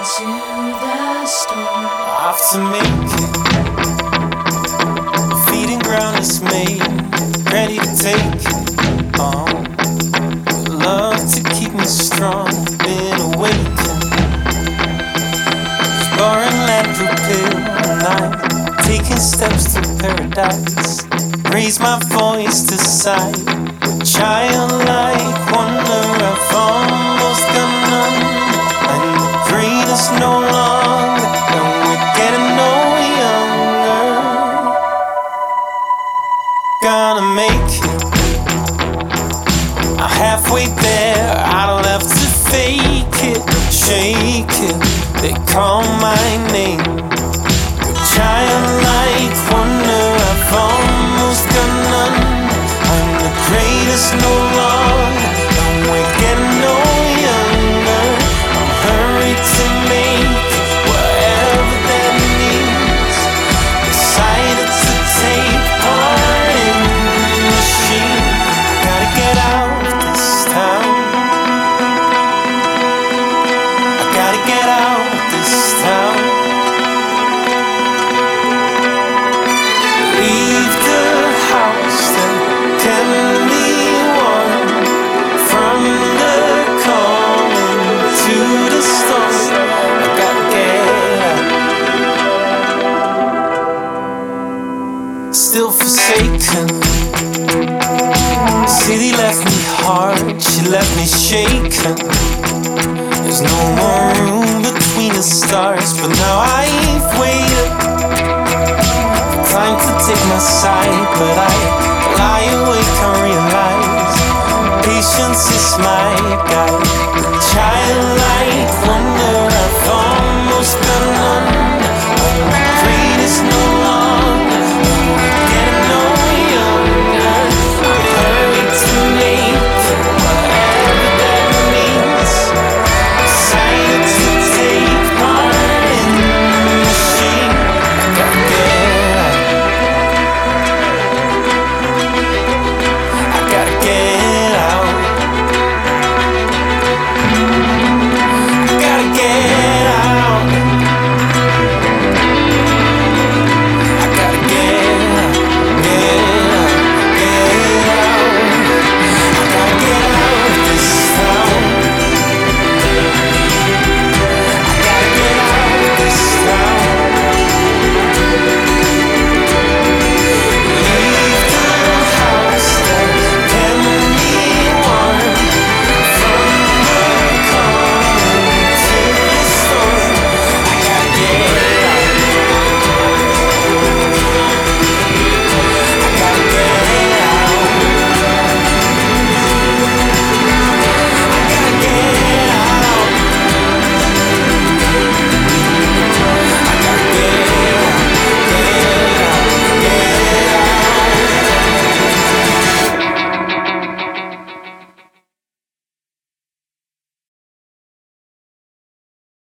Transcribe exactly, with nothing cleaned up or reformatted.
to the storm. Off to make it. Feeding ground is made, ready to take it on. Love to keep me strong, been awakened. Exploring land through pale night, taking steps to paradise. Raise my voice to sight, with childlike wonder I've almost gone under. And the green is no longer, and we're getting no younger. Gonna make it. I'm halfway there, I don't have to fake it, shake it. They call my name. With childlike wonder I've almost gone under. I'm the greatest no longer, and we're getting no younger. I'm hurried to make whatever that means. Excited to take part in the machine. Gotta get out this town. I gotta get out this town. Leave the house that can be warm. From the calm to the storm. I gotta get out. Still forsaken. City left me hard, she left me shaken.